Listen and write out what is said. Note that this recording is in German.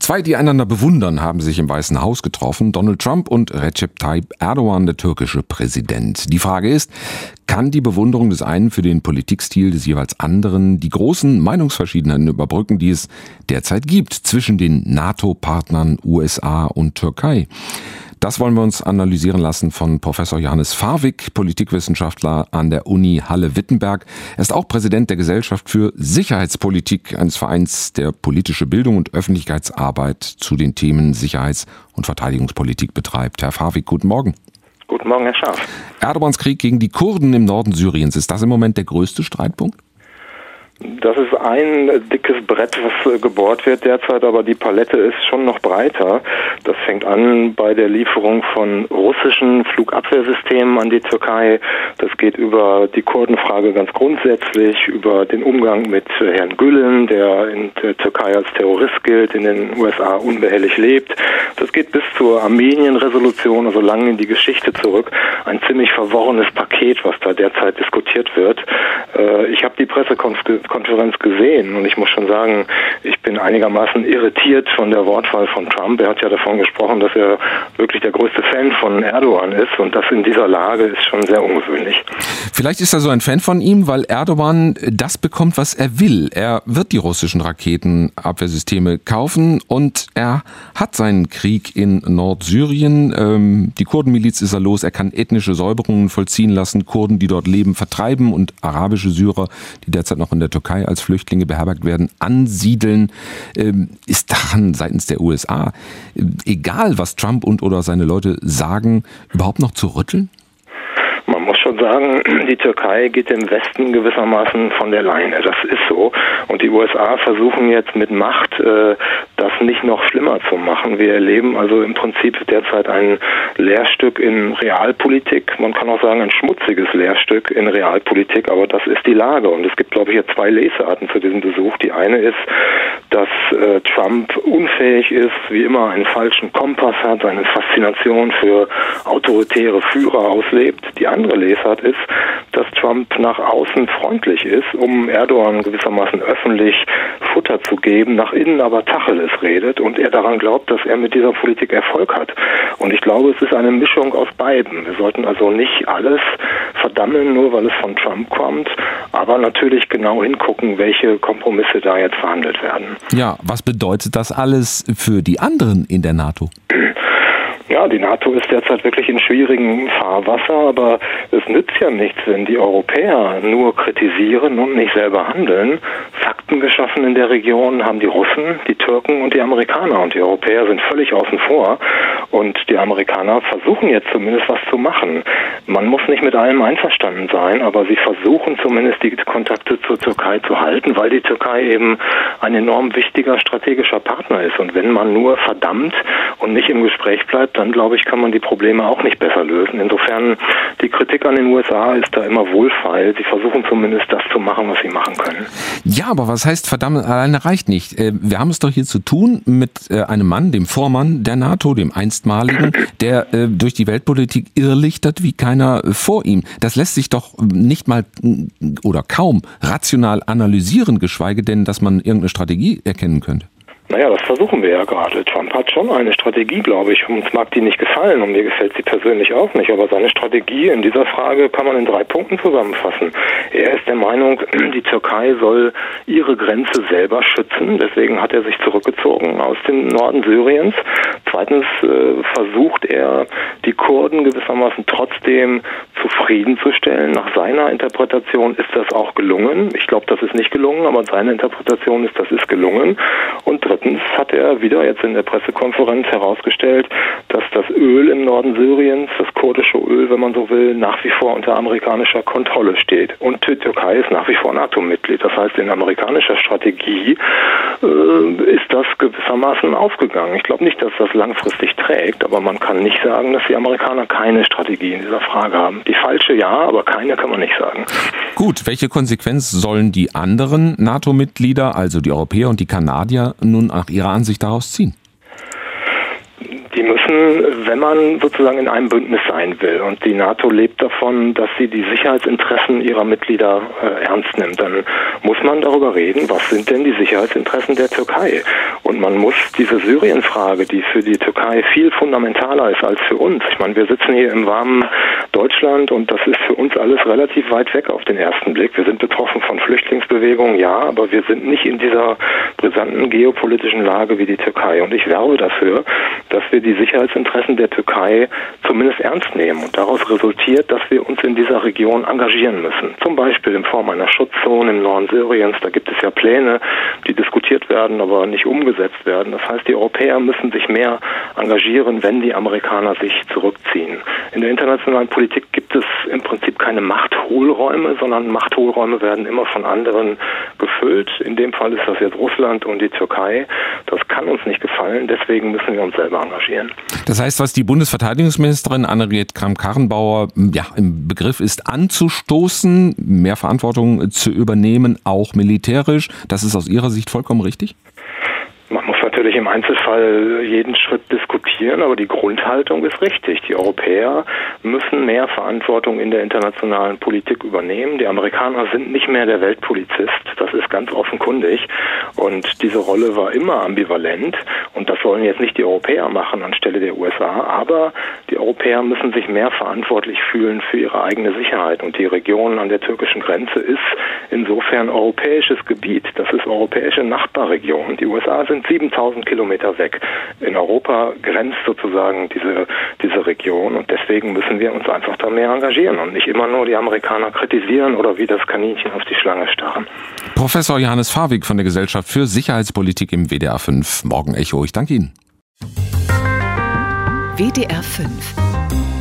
Zwei, die einander bewundern, haben sich im Weißen Haus getroffen. Donald Trump und Recep Tayyip Erdogan, der türkische Präsident. Die Frage ist, kann die Bewunderung des einen für den Politikstil des jeweils anderen die großen Meinungsverschiedenheiten überbrücken, die es derzeit gibt zwischen den NATO-Partnern USA und Türkei? Das wollen wir uns analysieren lassen von Professor Johannes Farwig, Politikwissenschaftler an der Uni Halle-Wittenberg. Er ist auch Präsident der Gesellschaft für Sicherheitspolitik, eines Vereins, der politische Bildung und Öffentlichkeitsarbeit zu den Themen Sicherheits- und Verteidigungspolitik betreibt. Herr Farwig, guten Morgen. Guten Morgen, Herr Scharf. Erdogans Krieg gegen die Kurden im Norden Syriens, ist das im Moment der größte Streitpunkt? Das ist ein dickes Brett, was gebohrt wird derzeit, aber die Palette ist schon noch breiter. Das fängt an bei der Lieferung von russischen Flugabwehrsystemen an die Türkei. Das geht über die Kurdenfrage ganz grundsätzlich, über den Umgang mit Herrn Gülen, der in der Türkei als Terrorist gilt, in den USA unbehelligt lebt. Das geht bis zur Armenien-Resolution, also lange in die Geschichte zurück. Ein ziemlich verworrenes Paket, was da derzeit diskutiert wird. Ich habe die Pressekonferenz gesehen und ich muss schon sagen, ich bin einigermaßen irritiert von der Wortwahl von Trump. Er hat ja davon gesprochen, dass er wirklich der größte Fan von Erdogan ist und das in dieser Lage ist schon sehr ungewöhnlich. Vielleicht ist er so ein Fan von ihm, weil Erdogan das bekommt, was er will. Er wird die russischen Raketenabwehrsysteme kaufen und er hat seinen Krieg in Nordsyrien. Die Kurdenmiliz ist er los. Er kann ethnische Säuberungen vollziehen lassen, Kurden, die dort leben, vertreiben und arabische Syrer, die derzeit noch in der Türkei als Flüchtlinge beherbergt werden, ansiedeln. Ist daran seitens der USA, egal was Trump und oder seine Leute sagen, überhaupt noch zu rütteln? Man muss schon sagen, die Türkei geht dem Westen gewissermaßen von der Leine. Das ist so. Und die USA versuchen jetzt mit Macht, das nicht noch schlimmer zu machen. Wir erleben also im Prinzip derzeit ein Lehrstück in Realpolitik. Man kann auch sagen, ein schmutziges Lehrstück in Realpolitik. Aber das ist die Lage. Und es gibt, glaube ich, jetzt zwei Lesarten zu diesem Besuch. Die eine ist, dass Trump unfähig ist, wie immer einen falschen Kompass hat, eine Faszination für autoritäre Führer auslebt. Die andere Lesart ist, dass Trump nach außen freundlich ist, um Erdogan gewissermaßen öffentlich Futter zu geben, nach innen aber Tacheles redet und er daran glaubt, dass er mit dieser Politik Erfolg hat. Und ich glaube, es ist eine Mischung aus beiden. Wir sollten also nicht alles verdammen, nur weil es von Trump kommt, aber natürlich genau hingucken, welche Kompromisse da jetzt verhandelt werden. Ja, was bedeutet das alles für die anderen in der NATO? Ja, die NATO ist derzeit wirklich in schwierigen Fahrwasser, aber es nützt ja nichts, wenn die Europäer nur kritisieren und nicht selber handeln. Fakten geschaffen in der Region haben die Russen, die Türken und die Amerikaner und die Europäer sind völlig außen vor und die Amerikaner versuchen jetzt zumindest was zu machen. Man muss nicht mit allem einverstanden sein, aber sie versuchen zumindest die Kontakte zur Türkei zu halten, weil die Türkei eben ein enorm wichtiger strategischer Partner ist und wenn man nur verdammt und nicht im Gespräch bleibt, dann glaube ich, kann man die Probleme auch nicht besser lösen. Insofern, die Kritik an den USA ist da immer wohlfeil. Sie versuchen zumindest das zu machen, was sie machen können. Ja, aber was heißt verdammt, alleine reicht nicht. Wir haben es doch hier zu tun mit einem Mann, dem Vormann der NATO, dem einstmaligen, der durch die Weltpolitik irrlichtert wie keiner vor ihm. Das lässt sich doch nicht mal oder kaum rational analysieren, geschweige denn, dass man irgendeine Strategie erkennen könnte. Naja, das versuchen wir ja gerade. Trump hat schon eine Strategie, glaube ich. Uns mag die nicht gefallen und mir gefällt sie persönlich auch nicht. Aber seine Strategie in dieser Frage kann man in 3 Punkten zusammenfassen. Er ist der Meinung, die Türkei soll ihre Grenze selber schützen. Deswegen hat er sich zurückgezogen aus dem Norden Syriens. Zweitens versucht er, die Kurden gewissermaßen trotzdem zufriedenzustellen. Nach seiner Interpretation ist das auch gelungen. Ich glaube, das ist nicht gelungen, aber seine Interpretation ist, das ist gelungen. Und drittens hat er wieder jetzt in der Pressekonferenz herausgestellt, dass das Öl im Norden Syriens, das kurdische Öl, wenn man so will, nach wie vor unter amerikanischer Kontrolle steht. Und die Türkei ist nach wie vor NATO-Mitglied. Das heißt, in amerikanischer Strategie ist das gewissermaßen aufgegangen. Ich glaube nicht, dass das langfristig trägt, aber man kann nicht sagen, dass die Amerikaner keine Strategie in dieser Frage haben. Die falsche ja, aber keine kann man nicht sagen. Gut, welche Konsequenz sollen die anderen NATO-Mitglieder, also die Europäer und die Kanadier, nun nach ihrer Ansicht daraus ziehen? Die müssen, wenn man sozusagen in einem Bündnis sein will und die NATO lebt davon, dass sie die Sicherheitsinteressen ihrer Mitglieder ernst nimmt, dann muss man darüber reden, was sind denn die Sicherheitsinteressen der Türkei? Und man muss diese Syrien-Frage, die für die Türkei viel fundamentaler ist als für uns. Ich meine, wir sitzen hier im warmen Deutschland und das ist für uns alles relativ weit weg auf den ersten Blick. Wir sind betroffen von Flüchtlingsbewegungen, ja, aber wir sind nicht in dieser brisanten geopolitischen Lage wie die Türkei. Und ich werbe dafür, dass wir die Sicherheitsinteressen der Türkei zumindest ernst nehmen. Und daraus resultiert, dass wir uns in dieser Region engagieren müssen. Zum Beispiel in Form einer Schutzzone im Norden Syriens. Da gibt es ja Pläne, die diskutiert werden, aber nicht umgesetzt werden. Das heißt, die Europäer müssen sich mehr engagieren, wenn die Amerikaner sich zurückziehen. In der internationalen Politik gibt es im Prinzip keine Machthohlräume, sondern Machthohlräume werden immer von anderen gefüllt. In dem Fall ist das jetzt Russland und die Türkei. Das kann uns nicht gefallen, deswegen müssen wir uns selber engagieren. Das heißt, was die Bundesverteidigungsministerin Annegret Kramp-Karrenbauer im Begriff ist, anzustoßen, mehr Verantwortung zu übernehmen, auch militärisch, das ist aus Ihrer Sicht vollkommen richtig? Man muss natürlich im Einzelfall jeden Schritt diskutieren, aber die Grundhaltung ist richtig. Die Europäer müssen mehr Verantwortung in der internationalen Politik übernehmen. Die Amerikaner sind nicht mehr der Weltpolizist, das ist ganz offenkundig. Und diese Rolle war immer ambivalent. Und das sollen jetzt nicht die Europäer machen anstelle der USA, aber die Europäer müssen sich mehr verantwortlich fühlen für ihre eigene Sicherheit. Und die Region an der türkischen Grenze ist insofern europäisches Gebiet. Das ist europäische Nachbarregion. Die USA sind 7000 Kilometer weg. In Europa grenzt sozusagen diese Region und deswegen müssen wir uns einfach da mehr engagieren und nicht immer nur die Amerikaner kritisieren oder wie das Kaninchen auf die Schlange starren. Professor Johannes Fawig von der Gesellschaft für Sicherheitspolitik im WDR 5 Morgenecho. Ich danke Ihnen. WDR 5